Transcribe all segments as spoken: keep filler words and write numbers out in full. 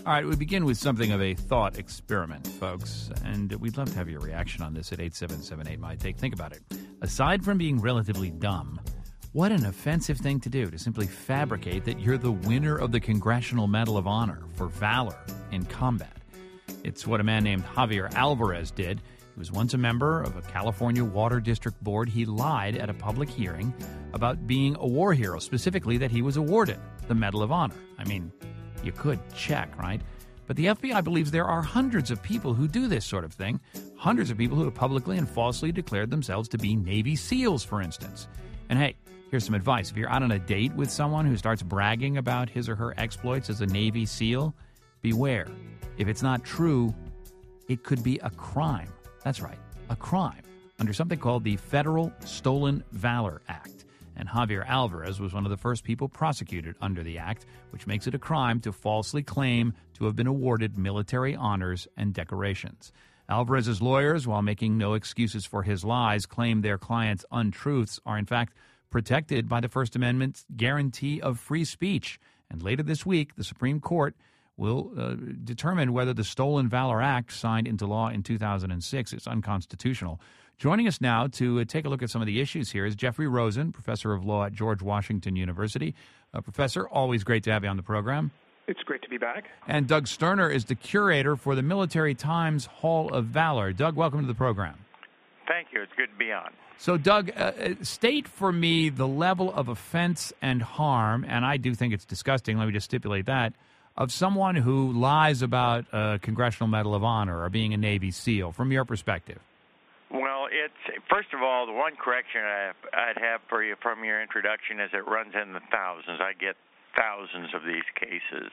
All right, we begin with something of a thought experiment, folks, and we'd love to have your reaction on this at eight seven seven eight, my take. Think about it. Aside from being relatively dumb, what an offensive thing to do to simply fabricate that you're the winner of the Congressional Medal of Honor for valor in combat. It's what a man named Javier Alvarez did. He was once a member of a California Water District Board. He lied at a public hearing about being a war hero, specifically that he was awarded the Medal of Honor. I mean, you could check, right? But the F B I believes there are hundreds of people who do this sort of thing, hundreds of people who have publicly and falsely declared themselves to be Navy SEALs, for instance. And hey, here's some advice. If you're out on a date with someone who starts bragging about his or her exploits as a Navy SEAL, beware. If it's not true, it could be a crime. That's right, a crime under something called the Federal Stolen Valor Act. And Javier Alvarez was one of the first people prosecuted under the act, which makes it a crime to falsely claim to have been awarded military honors and decorations. Alvarez's lawyers, while making no excuses for his lies, claim their client's untruths are in fact protected by the First Amendment's guarantee of free speech. And later this week, the Supreme Court will uh, determine whether the Stolen Valor Act, signed into law in two thousand six, is unconstitutional. Joining us now to uh, take a look at some of the issues here is Jeffrey Rosen, professor of law at George Washington University. Uh, professor, always great to have you on the program. It's great to be back. And Doug Sterner is the curator for the Military Times Hall of Valor. Doug, welcome to the program. Thank you. It's good to be on. So, Doug, uh, state for me the level of offense and harm, and I do think it's disgusting, let me just stipulate that, of someone who lies about a Congressional Medal of Honor or being a Navy SEAL, from your perspective. Well, it's first of all, the one correction I have, I'd have for you from your introduction is it runs in the thousands. I get thousands of these cases.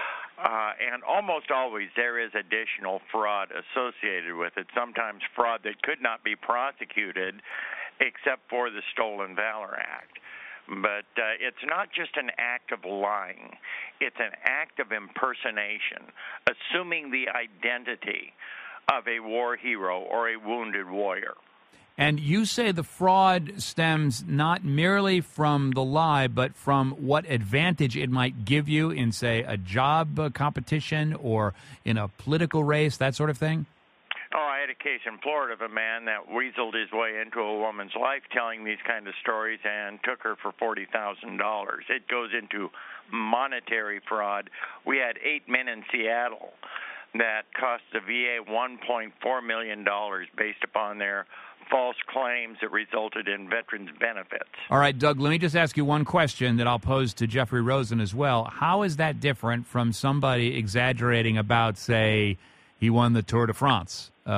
Uh, and almost always there is additional fraud associated with it, sometimes fraud that could not be prosecuted except for the Stolen Valor Act. But uh, it's not just an act of lying. It's an act of impersonation, assuming the identity of a war hero or a wounded warrior. And you say the fraud stems not merely from the lie, but from what advantage it might give you in, say, a job uh, competition or in a political race, that sort of thing? Oh, I had a case in Florida of a man that weaseled his way into a woman's life telling these kind of stories and took her for forty thousand dollars. It goes into monetary fraud. We had eight men in Seattle that cost the V A one point four million dollars based upon their false claims that resulted in veterans' benefits. All right, Doug, let me just ask you one question that I'll pose to Jeffrey Rosen as well. How is that different from somebody exaggerating about, say, he won the Tour de France uh,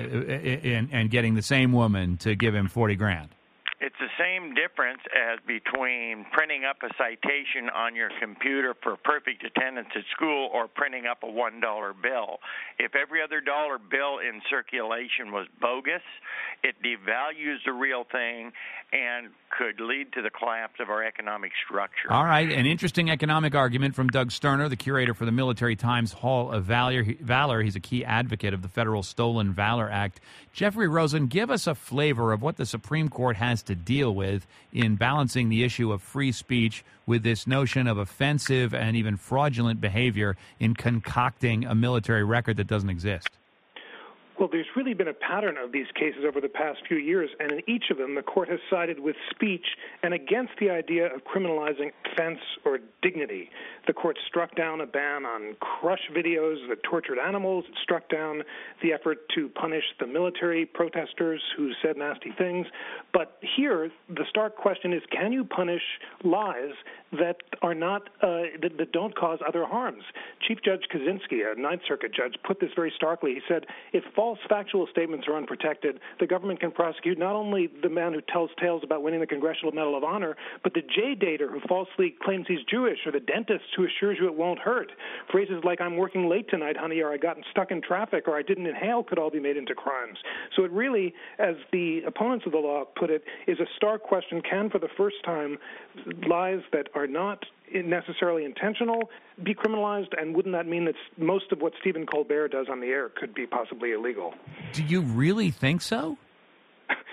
and, and getting the same woman to give him forty grand? It's the same difference as between printing up a citation on your computer for perfect attendance at school or printing up a one dollar bill. If every other dollar bill in circulation was bogus, it devalues the real thing and could lead to the collapse of our economic structure. All right, an interesting economic argument from Doug Sterner, the curator for the Military Times Hall of Valor. He's a key advocate of the Federal Stolen Valor Act. Jeffrey Rosen, give us a flavor of what the Supreme Court has to deal with in balancing the issue of free speech with this notion of offensive and even fraudulent behavior in concocting a military record that doesn't exist. Well, there's really been a pattern of these cases over the past few years, and in each of them, the court has sided with speech and against the idea of criminalizing offense or dignity. The court struck down a ban on crush videos that tortured animals. It struck down the effort to punish the military protesters who said nasty things. But here, the stark question is, can you punish lies that are not uh, that, that don't cause other harms? Chief Judge Kaczynski, a Ninth Circuit judge, put this very starkly. He said, if false factual statements are unprotected, the government can prosecute not only the man who tells tales about winning the Congressional Medal of Honor, but the J-dater who falsely claims he's Jewish, or the dentist who assures you it won't hurt. Phrases like, I'm working late tonight, honey, or I got stuck in traffic, or I didn't inhale could all be made into crimes. So it really, as the opponents of the law put it, is a stark question. Can, for the first time, lies that are not necessarily intentional be criminalized, and wouldn't that mean that most of what Stephen Colbert does on the air could be possibly illegal? Do you really think so?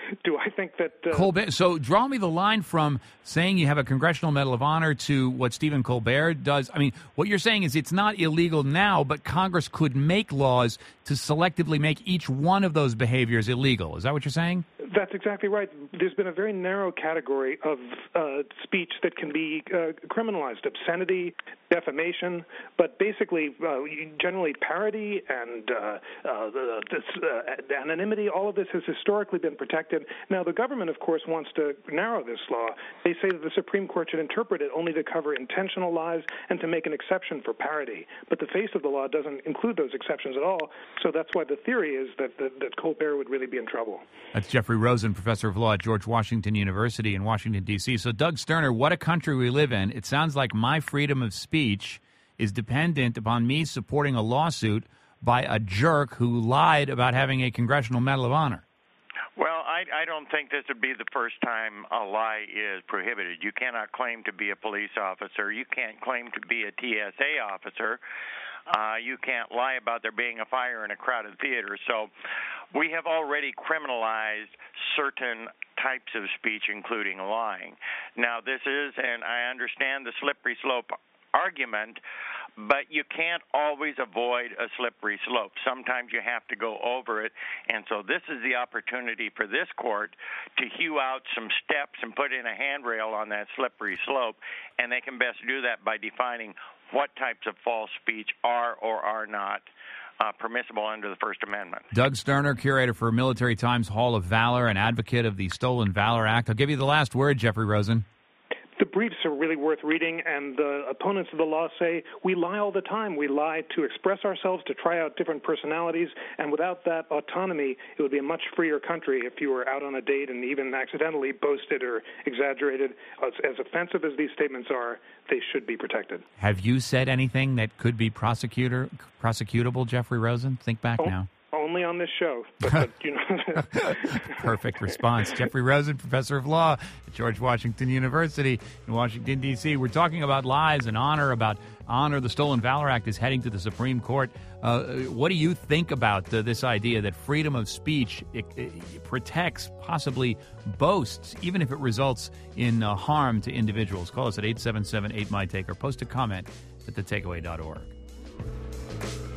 Do I think that uh, Colbert? So draw me the line from saying you have a Congressional Medal of Honor to what Stephen Colbert does. I mean, what you're saying is it's not illegal now, but Congress could make laws to selectively make each one of those behaviors illegal. Is that what you're saying? That's exactly right. There's been a very narrow category of uh, speech that can be uh, criminalized: obscenity, defamation, but basically, uh, generally parody and uh, uh, this, uh, anonymity. All of this has historically been protected. Now, the government, of course, wants to narrow this law. They say that the Supreme Court should interpret it only to cover intentional lies and to make an exception for parody. But the face of the law doesn't include those exceptions at all. So that's why the theory is that, that, that Colbert would really be in trouble. That's Jeffrey Rosen, professor of law at George Washington University in Washington, D C So, Doug Sterner, what a country we live in. It sounds like my freedom of speech is dependent upon me supporting a lawsuit by a jerk who lied about having a Congressional Medal of Honor. Well, I, I don't think this would be the first time a lie is prohibited. You cannot claim to be a police officer. You can't claim to be a T S A officer. Uh, you can't lie about there being a fire in a crowded theater. So we have already criminalized certain types of speech, including lying. Now, this is, and I understand the slippery slope argument, but you can't always avoid a slippery slope. Sometimes you have to go over it, and so this is the opportunity for this court to hew out some steps and put in a handrail on that slippery slope, and they can best do that by defining what types of false speech are or are not uh, permissible under the First Amendment. Doug Sterner, curator for Military Times Hall of Valor and advocate of the Stolen Valor Act. I'll give you the last word, Jeffrey Rosen. The briefs are really worth reading, and the opponents of the law say we lie all the time. We lie to express ourselves, to try out different personalities, and without that autonomy, it would be a much freer country if you were out on a date and even accidentally boasted or exaggerated. As, as offensive as these statements are, they should be protected. Have you said anything that could be prosecutor prosecutable, Jeffrey Rosen? Think back oh. now. Only on this show. But, but, you know. Perfect response. Jeffrey Rosen, professor of law at George Washington University in Washington, D C We're talking about lies and honor, about honor. The Stolen Valor Act is heading to the Supreme Court. Uh, what do you think about uh, this idea that freedom of speech it, it protects, possibly boasts, even if it results in uh, harm to individuals? Call us at eight seven seven eight M Y T A K E or post a comment at the takeaway dot org.